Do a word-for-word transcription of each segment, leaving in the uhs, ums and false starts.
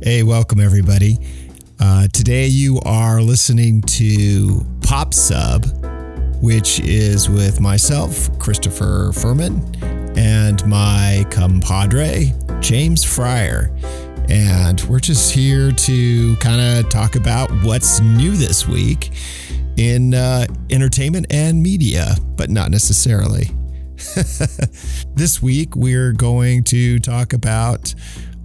Hey, welcome everybody. Uh, today you are listening to Pop Sub, which is with myself, Christopher Furman, and my compadre, James Fryer. And we're just here to kind of talk about what's new this week in uh, entertainment and media, but not necessarily. This week, we're going to talk about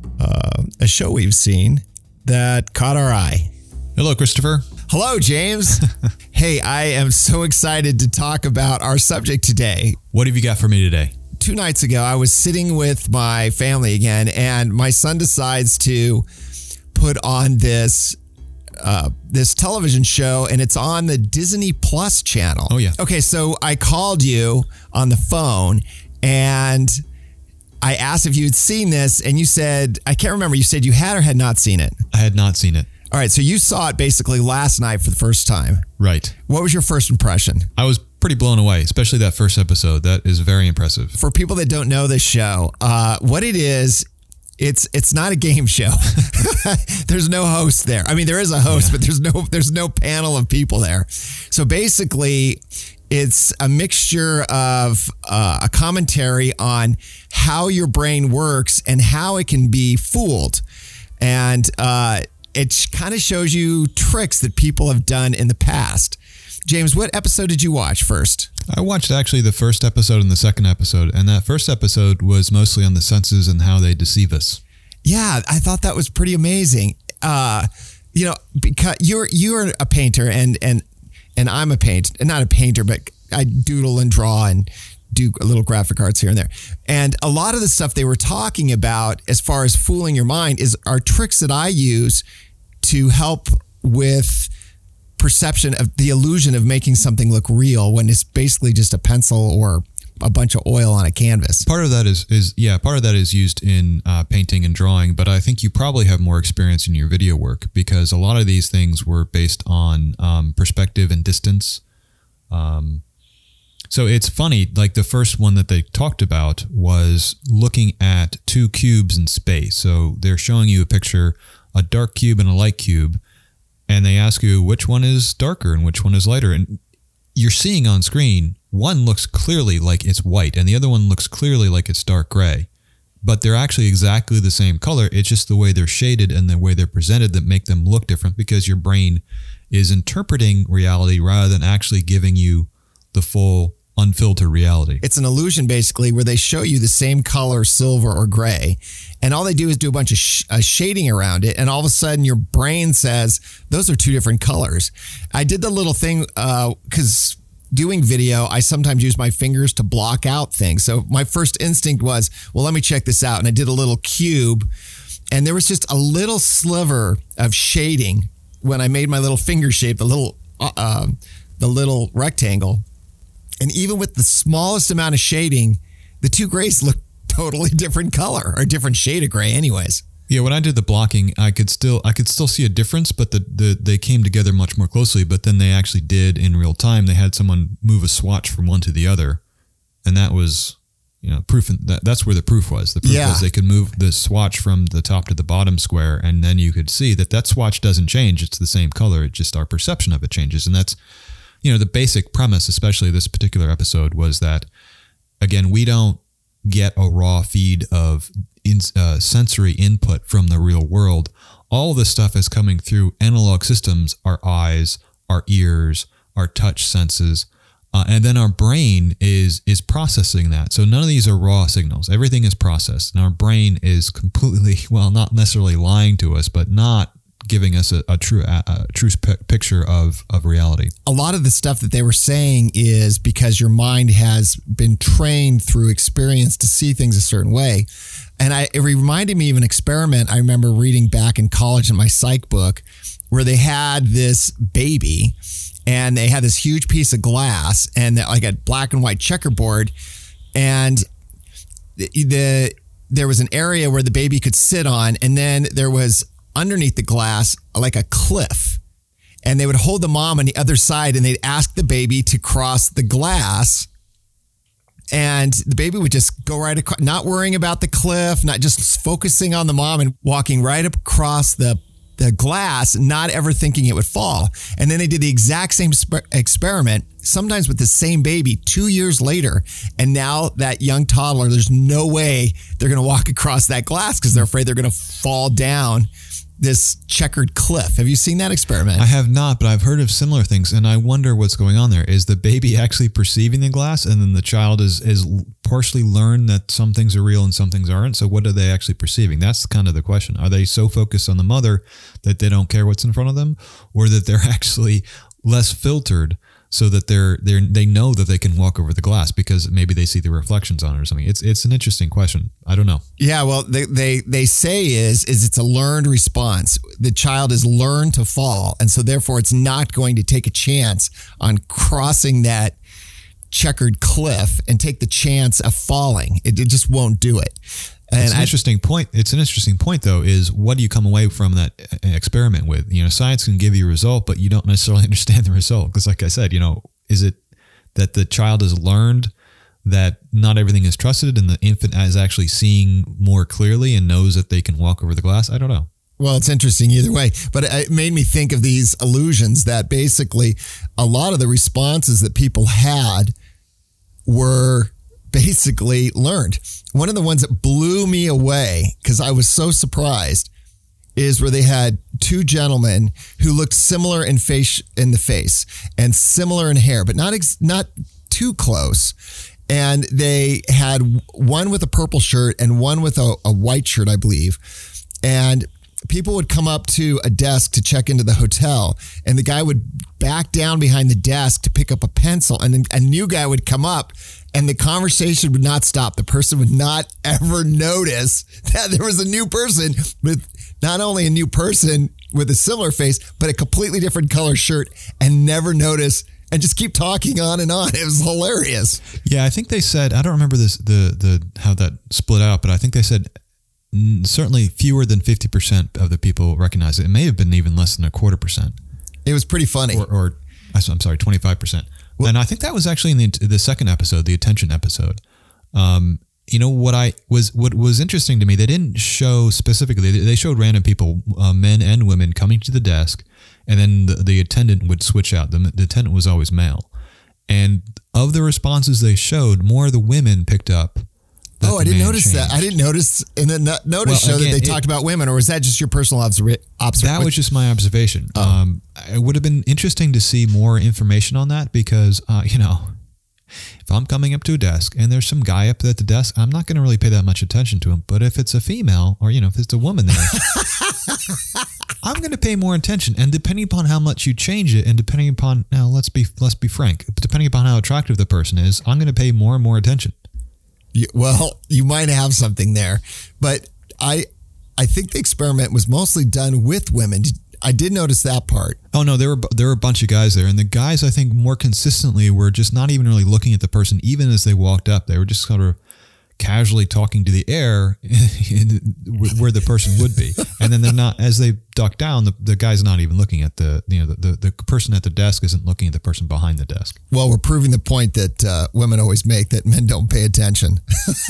uh, a show we've seen that caught our eye. Hello, Christopher. Hello, James. Hey, I am so excited to talk about our subject today. What have you got for me today? Two nights ago, I was sitting with my family again, and my son decides to put on this uh, this television show, and it's on the Disney Plus channel. Oh, yeah. Okay, so I called you on the phone, and I asked if you had seen this, and you said, I can't remember, you said you had or had not seen it. I had not seen it. All right, so you saw it basically last night for the first time. Right. What was your first impression? I was pretty blown away, especially that first episode. That is very impressive. For people that don't know this show, uh, what it is, it's it's not a game show. There's no host there. I mean, there is a host, yeah. but there's no there's no panel of people there. So basically, it's a mixture of uh, a commentary on how your brain works and how it can be fooled. And uh, it kind of shows you tricks that people have done in the past. James, what episode did you watch first? I watched actually the first episode and the second episode, and that first episode was mostly on the senses and how they deceive us. Yeah, I thought that was pretty amazing. Uh, you know, because you're you're a painter, and and and I'm a paint, not a painter, but I doodle and draw and do a little graphic arts here and there. And a lot of the stuff they were talking about as far as fooling your mind is are tricks that I use to help with perception of the illusion of making something look real when it's basically just a pencil or a bunch of oil on a canvas. Part of that is, is yeah, part of that is used in uh, painting and drawing, but I think you probably have more experience in your video work because a lot of these things were based on um, perspective and distance. Um, so it's funny, like the first one that they talked about was looking at two cubes in space. So they're showing you a picture, a dark cube and a light cube, and they ask you which one is darker and which one is lighter. And you're seeing on screen, one looks clearly like it's white and the other one looks clearly like it's dark gray. But they're actually exactly the same color. It's just the way they're shaded and the way they're presented that make them look different because your brain is interpreting reality rather than actually giving you the full unfiltered reality. It's an illusion basically where they show you the same color, silver or gray, and all they do is do a bunch of sh- uh, shading around it, and all of a sudden your brain says those are two different colors. I did the little thing because uh, doing video, I sometimes use my fingers to block out things. So my first instinct was, well, let me check this out, and I did a little cube, and there was just a little sliver of shading when I made my little finger shape, the little uh, uh, the little rectangle. And even with the smallest amount of shading, the two grays look totally different color or different shade of gray anyways. Yeah, when I did the blocking, I could still I could still see a difference, but the, the they came together much more closely. But then they actually did in real time. They had someone move a swatch from one to the other. And that was, you know, proof. That, that's where the proof was. The proof yeah. was they could move the swatch from the top to the bottom square. And then you could see that that swatch doesn't change. It's the same color. It's just our perception of it changes. And that's, you know, the basic premise, especially this particular episode, was that, again, we don't get a raw feed of in, uh, sensory input from the real world. All of this stuff is coming through analog systems, our eyes, our ears, our touch senses, uh, and then our brain is is processing that. So none of these are raw signals. Everything is processed, and our brain is completely, well, not necessarily lying to us, but not giving us a, a true a, a true p- picture of, of reality. A lot of the stuff that they were saying is because your mind has been trained through experience to see things a certain way. And I, it reminded me of an experiment I remember reading back in college in my psych book where they had this baby and they had this huge piece of glass and like a black and white checkerboard. And the, the there was an area where the baby could sit on, and then there was underneath the glass like a cliff, and they would hold the mom on the other side and they'd ask the baby to cross the glass And the baby would just go right across, not worrying about the cliff, not just focusing on the mom and walking right across the, the glass, not ever thinking it would fall. And then they did the exact same sp- experiment, sometimes with the same baby two years later. And now that young toddler, there's no way they're going to walk across that glass because they're afraid they're going to fall down this checkered cliff. Have you seen that experiment? I have not, but I've heard of similar things, and I wonder what's going on there. Is the baby actually perceiving the glass, and then the child is is partially learned that some things are real and some things aren't? So what are they actually perceiving? That's kind of the question. Are they so focused on the mother that they don't care what's in front of them, or that they're actually less filtered so that they're they they know that they can walk over the glass because maybe they see the reflections on it or something? It's it's an interesting question. I don't know. Yeah, well, they they they say is is it's a learned response. The child is learned to fall, and so therefore it's not going to take a chance on crossing that checkered cliff and take the chance of falling. It, it just won't do it. And it's an I, interesting point. It's an interesting point, though, is what do you come away from that experiment with? You know, science can give you a result, but you don't necessarily understand the result. Because like I said, you know, is it that the child has learned that not everything is trusted and the infant is actually seeing more clearly and knows that they can walk over the glass? I don't know. Well, it's interesting either way, but it made me think of these illusions that basically a lot of the responses that people had were basically learned. One of the ones that blew me away, because I was so surprised, is where they had two gentlemen who looked similar in face in the face and similar in hair, but not ex- not too close. And they had one with a purple shirt and one with a, a white shirt, I believe. And people would come up to a desk to check into the hotel, and the guy would back down behind the desk to pick up a pencil, and then a new guy would come up, and the conversation would not stop. The person would not ever notice that there was a new person with not only a new person with a similar face, but a completely different color shirt, and never notice, and just keep talking on and on. It was hilarious. Yeah, I think they said, I don't remember this the the how that split out, but I think they said certainly fewer than fifty percent of the people recognize it. It may have been even less than a quarter percent. It was pretty funny. Or, or I'm sorry, twenty-five percent. Well, and I think that was actually in the the second episode, the attention episode. Um, you know what I was what was interesting to me? They didn't show specifically. They showed random people, uh, men and women, coming to the desk, and then the, the attendant would switch out. The, the attendant was always male, and of the responses they showed, more of the women picked up. Oh, I didn't notice changed. that. I didn't notice in the notice well, show again, that they it, talked about women, or was that just your personal observation? That was just my observation. Oh. Um, it would have been interesting to see more information on that because, uh, you know, if I'm coming up to a desk and there's some guy up at the desk, I'm not going to really pay that much attention to him. But if it's a female, or, you know, if it's a woman there, I'm going to pay more attention. And depending upon how much you change it, and depending upon, now let's be let's be frank, depending upon how attractive the person is, I'm going to pay more and more attention. Well, you might have something there, but I I think the experiment was mostly done with women. I did notice that part. Oh, no, there were there were a bunch of guys there. And the guys, I think, more consistently were just not even really looking at the person, even as they walked up. They were just sort of casually talking to the air where the person would be. And then they're not, as they duck down, the, the guy's not even looking at the, you know, the, the, the person at the desk isn't looking at the person behind the desk. Well, we're proving the point that uh, women always make, that men don't pay attention.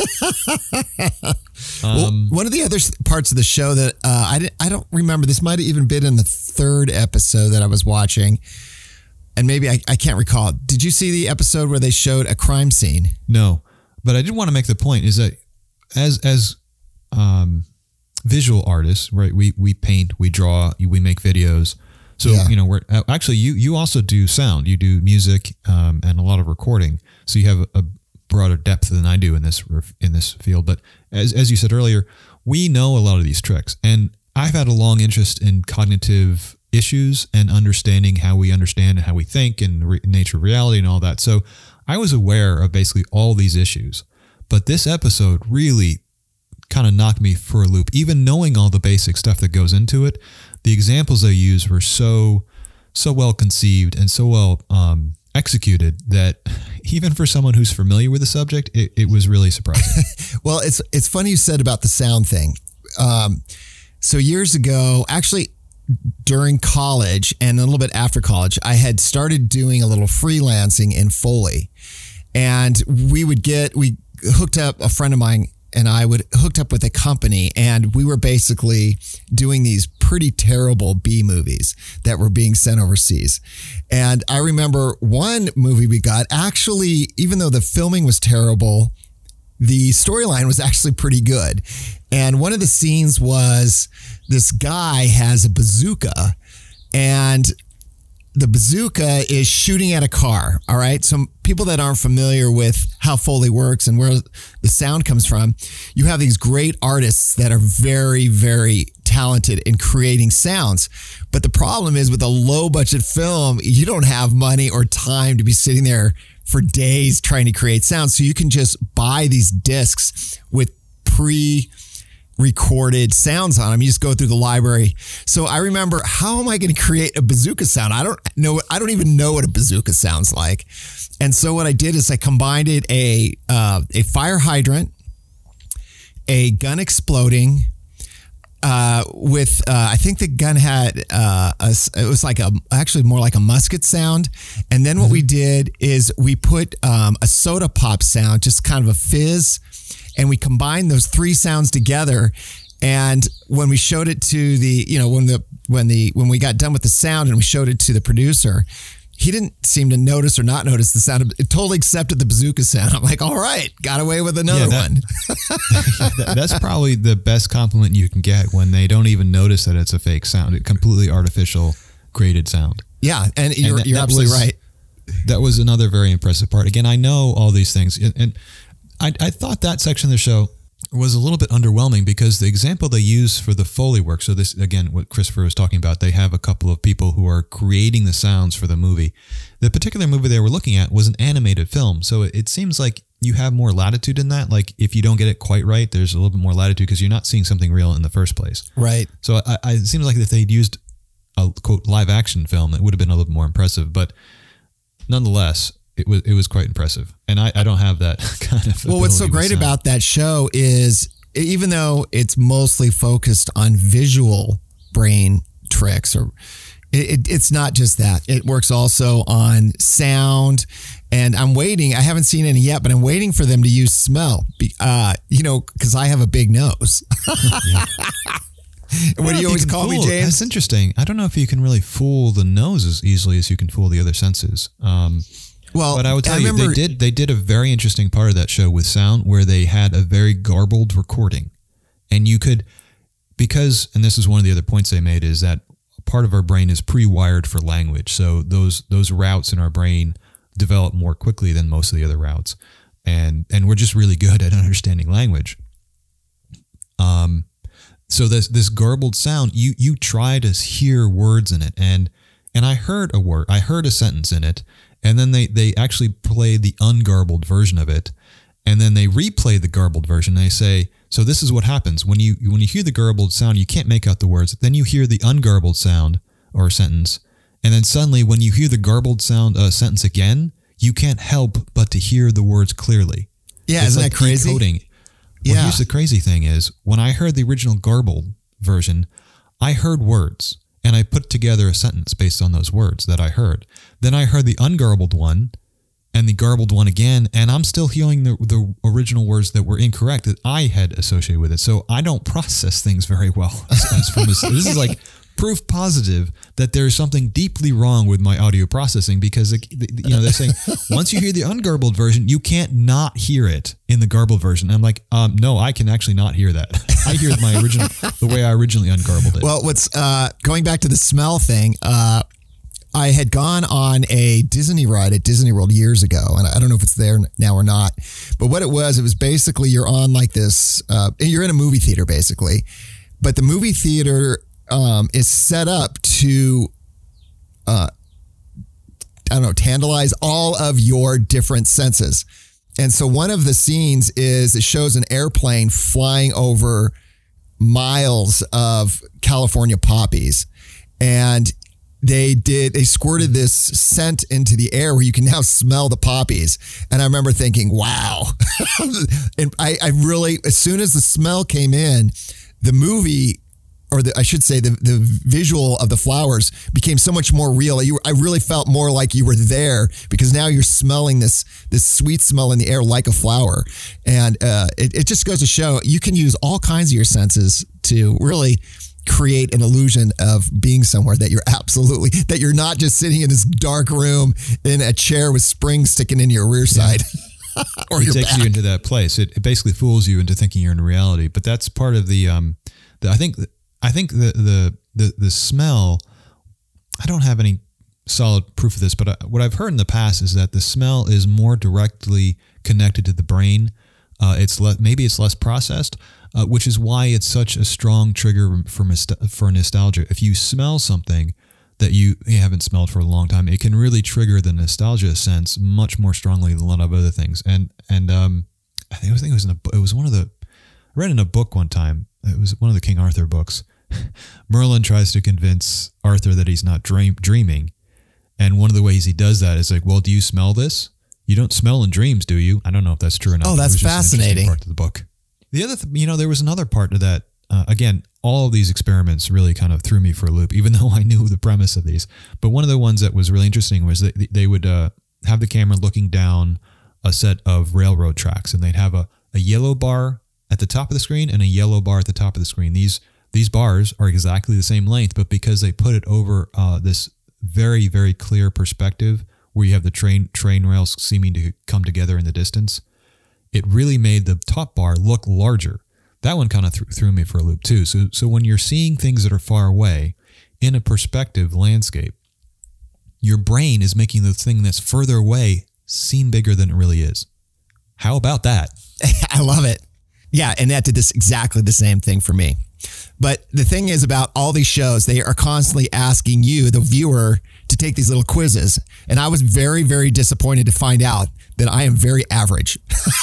Well, um, one of the other parts of the show that uh, I, didn't, I don't remember, this might have even been in the third episode that I was watching, and maybe I, I can't recall. Did you see the episode where they showed a crime scene? No. But I did want to make the point is that as as um, visual artists, right? We we paint, we draw, we make videos. So yeah. you know, we're actually you you also do sound, you do music, um, and a lot of recording. So you have a, a broader depth than I do in this in this field. But as as you said earlier, we know a lot of these tricks, and I've had a long interest in cognitive issues and understanding how we understand and how we think and re- nature of reality and all that. So I was aware of basically all these issues, but this episode really kind of knocked me for a loop. Even knowing all the basic stuff that goes into it, the examples they used were so, so well conceived and so well um, executed that even for someone who's familiar with the subject, it, it was really surprising. Well, it's it's funny you said about the sound thing. Um, so years ago, actually, during college and a little bit after college, I had started doing a little freelancing in Foley. And we would get, we hooked up, a friend of mine and I would hooked up with a company, and we were basically doing these pretty terrible B movies that were being sent overseas. And I remember one movie we got, actually, even though the filming was terrible, the storyline was actually pretty good. And one of the scenes was this guy has a bazooka, and the bazooka is shooting at a car. All right. Some people that aren't familiar with how Foley works and where the sound comes from, you have these great artists that are very, very talented in creating sounds. But the problem is, with a low budget film, you don't have money or time to be sitting there for days trying to create sounds. So you can just buy these discs with pre recorded sounds on them. You just go through the library. So I remember, how am I going to create a bazooka sound? I don't know. I don't even know what a bazooka sounds like. And so what I did is I combined it a uh, a fire hydrant, a gun exploding, uh, with uh, I think the gun had uh, a, it was like a actually more like a musket sound. And then what mm-hmm. we did is we put um, a soda pop sound, just kind of a fizz. And we combined those three sounds together. And when we showed it to the, you know, when the, when the, when we got done with the sound and we showed it to the producer, he didn't seem to notice or not notice the sound. It totally accepted the bazooka sound. I'm like, all right, got away with another yeah, that, one. That's probably the best compliment you can get, when they don't even notice that it's a fake sound. It completely artificial created sound. Yeah. And you're, and that, you're that absolutely was, right. That was another very impressive part. Again, I know all these things, and, and I, I thought that section of the show was a little bit underwhelming, because the example they use for the Foley work, so this, again, what Christopher was talking about, they have a couple of people who are creating the sounds for the movie. The particular movie they were looking at was an animated film, so it, it seems like you have more latitude in that. Like, if you don't get it quite right, there's a little bit more latitude, because you're not seeing something real in the first place. Right. So I, I, it seems like if they'd used a, quote, live action film, it would have been a little bit more impressive, but nonetheless, It was it was quite impressive, and I, I don't have that kind of. Well, what's so great about that show is, even though it's mostly focused on visual brain tricks, or it, it, it's not just that. It works also on sound, and I'm waiting. I haven't seen any yet, but I'm waiting for them to use smell. Uh, you know, because I have a big nose. What do you always you call fool, me, James? That's interesting. I don't know if you can really fool the nose as easily as you can fool the other senses. Um, Well, but I would tell I you, remember, they did they did a very interesting part of that show with sound, where they had a very garbled recording. And you could, because, and this is one of the other points they made, is that part of our brain is pre-wired for language. So those those routes in our brain develop more quickly than most of the other routes. And and we're just really good at understanding language. Um, so this this garbled sound, you you try to hear words in it. And and I heard a word, I heard a sentence in it. And then they, they actually play the ungarbled version of it, and then they replay the garbled version. They say, so this is what happens when you when you hear the garbled sound, you can't make out the words. Then you hear the ungarbled sound or sentence, and then suddenly when you hear the garbled sound uh, sentence again, you can't help but to hear the words clearly. Yeah, it's isn't like that crazy? Decoding. Yeah. Well, here's the crazy thing is, when I heard the original garbled version, I heard words. And I put together a sentence based on those words that I heard. Then I heard the ungarbled one and the garbled one again, and I'm still hearing the, the original words that were incorrect that I had associated with it. So I don't process things very well. As from this, this is like proof positive that there is something deeply wrong with my audio processing, because it, you know, they're saying once you hear the ungarbled version, you can't not hear it in the garbled version. And I'm like, um, no, I can actually not hear that. I hear my original, the way I originally ungarbled it. Well, what's uh, going back to the smell thing, uh, I had gone on a Disney ride at Disney World years ago, and I don't know if it's there now or not, but what it was, it was basically you're on like this, uh, you're in a movie theater basically, but the movie theater um, is set up to, uh, I don't know, tantalize all of your different senses. And so one of the scenes is, it shows an airplane flying over miles of California poppies. And they did, they squirted this scent into the air where you can now smell the poppies. And I remember thinking, wow. And I, I really, as soon as the smell came in, the movie or the, I should say the, the visual of the flowers became so much more real. You, I really felt more like you were there because now you're smelling this, this sweet smell in the air like a flower. And uh, it, it just goes to show you can use all kinds of your senses to really create an illusion of being somewhere that you're absolutely, that you're not just sitting in this dark room in a chair with springs sticking in your rear side. Yeah. Or it takes back. you into that place. It, it basically fools you into thinking you're in reality. But that's part of the. Um, the I think. I think the, the the the smell. I don't have any solid proof of this, but I, what I've heard in the past is that the smell is more directly connected to the brain. Uh, it's le- maybe it's less processed, uh, which is why it's such a strong trigger for for nostalgia. If you smell something that you, you haven't smelled for a long time, it can really trigger the nostalgia sense much more strongly than a lot of other things. And and um, I think it was in a, it was one of the I read in a book one time. It was one of the King Arthur books. Merlin tries to convince Arthur that he's not dream, dreaming, and one of the ways he does that is like, "Well, do you smell this? You don't smell in dreams, do you?" I don't know if that's true or not. Oh, that's fascinating. Part of the book. The other, th- you know, there was another part to that. Uh, again, all of these experiments really kind of threw me for a loop, even though I knew the premise of these. But one of the ones that was really interesting was that they would uh, have the camera looking down a set of railroad tracks, and they'd have a, a yellow bar at the top of the screen and a yellow bar at the top of the screen. These these bars are exactly the same length, but because they put it over uh, this very, very clear perspective where you have the train train rails seeming to come together in the distance, it really made the top bar look larger. That one kind of th- threw me for a loop too. So, so when you're seeing things that are far away in a perspective landscape, your brain is making the thing that's further away seem bigger than it really is. How about that? I love it. Yeah, and that did this exactly the same thing for me. But the thing is about all these shows, they are constantly asking you, the viewer, to take these little quizzes. And I was very, very disappointed to find out that I am very average.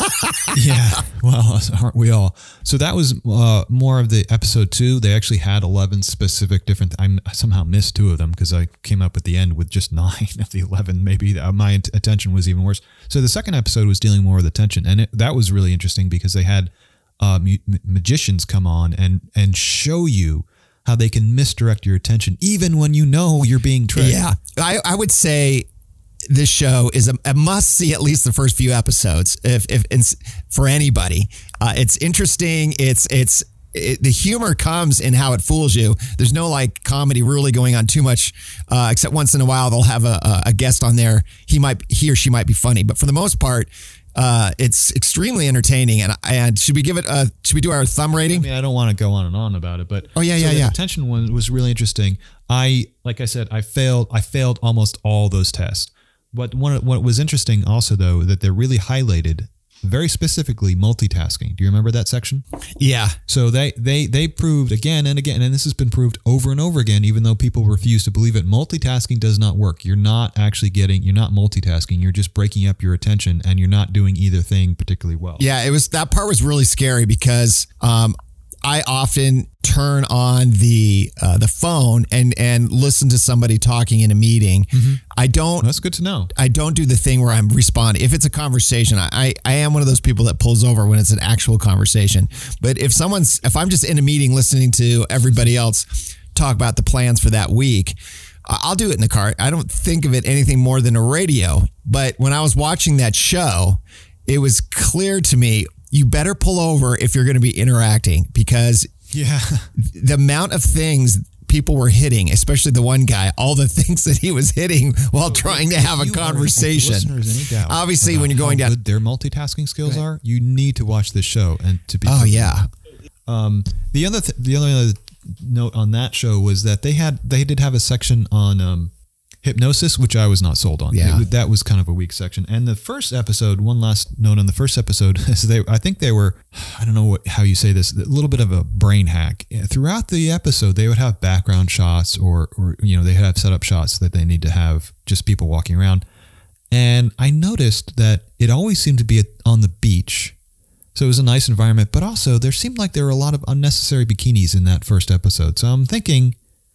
Yeah, well, aren't we all? So that was uh, more of the episode two. They actually had eleven specific different, I somehow missed two of them because I came up at the end with just nine of the eleven. Maybe my attention was even worse. So the second episode was dealing more with attention. And it, that was really interesting because they had uh, mu- magicians come on and, and show you how they can misdirect your attention even when you know you're being tricked. Yeah, I, I would say this show is a, a must see at least the first few episodes if if it's for anybody. Uh, it's interesting. It's it's it, the humor comes in how it fools you. There's no like comedy really going on too much, uh, except once in a while they'll have a, a guest on there. He might he or she might be funny, but for the most part, uh, it's extremely entertaining. And and should we give it a should we do our thumb rating? I mean, I don't want to go on and on about it, but oh yeah, so yeah, the yeah. Attention one was really interesting. I like I said, I failed. I failed almost all those tests. But one, what was interesting also, though, that they really highlighted very specifically multitasking. Do you remember that section? Yeah. So they, they, they proved again and again, and this has been proved over and over again, even though people refuse to believe it, multitasking does not work. You're not actually getting, you're not multitasking. You're just breaking up your attention and you're not doing either thing particularly well. Yeah, it was, that part was really scary because um, I often turn on the uh, the phone and and listen to somebody talking in a meeting. Mm-hmm. I don't. That's good to know. I don't do the thing where I'm responding. If it's a conversation, I I am one of those people that pulls over when it's an actual conversation. But if someone's if I'm just in a meeting listening to everybody else talk about the plans for that week, I'll do it in the car. I don't think of it anything more than a radio. But when I was watching that show, it was clear to me, you better pull over if you're going to be interacting, because yeah, the amount of things people were hitting, especially the one guy, all the things that he was hitting while so trying to have a conversation. Obviously, when you're going how down, good their multitasking skills are, you need to watch this show and to be. Oh yeah. Um, the other th- the other note on that show was that they had they did have a section on um, hypnosis, which I was not sold on. Yeah. It, that was kind of a weak section. And the first episode, one last note on the first episode, is they I think they were, I don't know what how you say this, a little bit of a brain hack. Throughout the episode, they would have background shots or, or you know, they have setup shots that they need to have just people walking around. And I noticed that it always seemed to be on the beach. So it was a nice environment, but also there seemed like there were a lot of unnecessary bikinis in that first episode. So I'm thinking,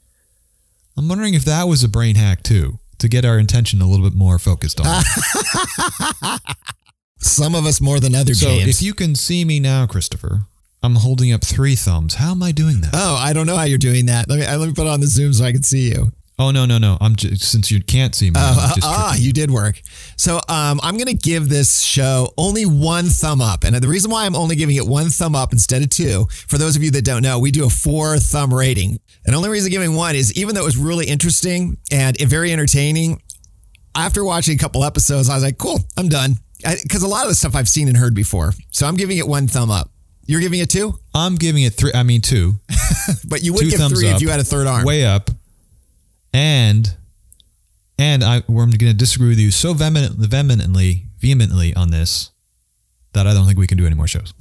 I'm wondering if that was a brain hack too, to get our attention a little bit more focused on. Some of us more than others, so James. If you can see me now, Christopher, I'm holding up three thumbs. How am I doing that? Oh, I don't know how you're doing that. Let me let me put on the Zoom so I can see you. Oh, no, no, no. I'm just, since you can't see me. Uh, I'm just ah, you did work. So um, I'm going to give this show only one thumb up. And the reason why I'm only giving it one thumb up instead of two, for those of you that don't know, we do a four thumb rating. And the only reason giving one is even though it was really interesting and very entertaining, after watching a couple episodes, I was like, cool, I'm done. Because a lot of the stuff I've seen and heard before. So I'm giving it one thumb up. You're giving it two? I'm giving it three. I mean, two. But you would two give three up, if you had a third arm. Way up. And and I, we're going to disagree with you so vehemently, vehemently, vehemently on this that I don't think we can do any more shows.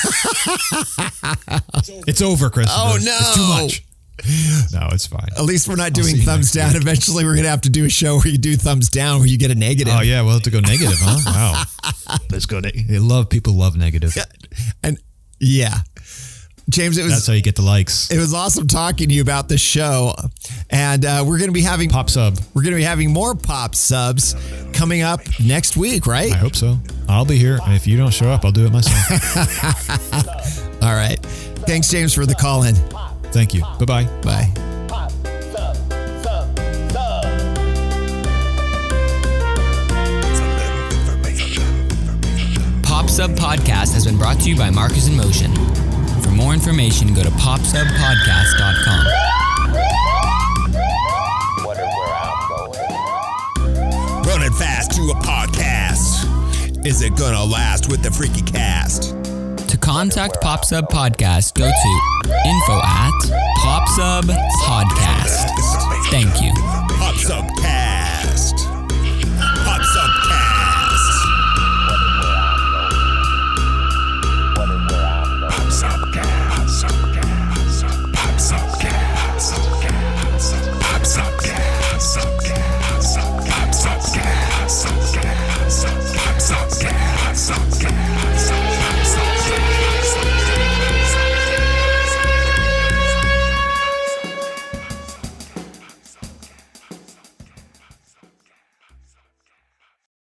It's over, Chris. Oh, no. It's too much. No, it's fine. At least we're not doing thumbs down. Week. Eventually, we're going to have to do a show where you do thumbs down where you get a negative. Oh, yeah. We'll have to go negative, huh? Wow. Let's go. Ne- they love, people love negative. Yeah. And yeah. James, it was that's how you get the likes. It was awesome talking to you about the show, and uh, we're going to be having pop sub. We're going to be having more pop subs coming up next week, right? I hope so. I'll be here. If you don't show up, I'll do it myself. All right. Thanks, James, for the call in. Thank you. Bye-bye. Bye. Pop Sub Podcast has been brought to you by Marcus in Motion. For more information, go to pop sub podcast dot com. Running fast to a podcast. Is it gonna last with the freaky cast? To contact Pop Sub Podcast, go to info at Pop Sub Podcast. Thank you. Pop Sub Cast.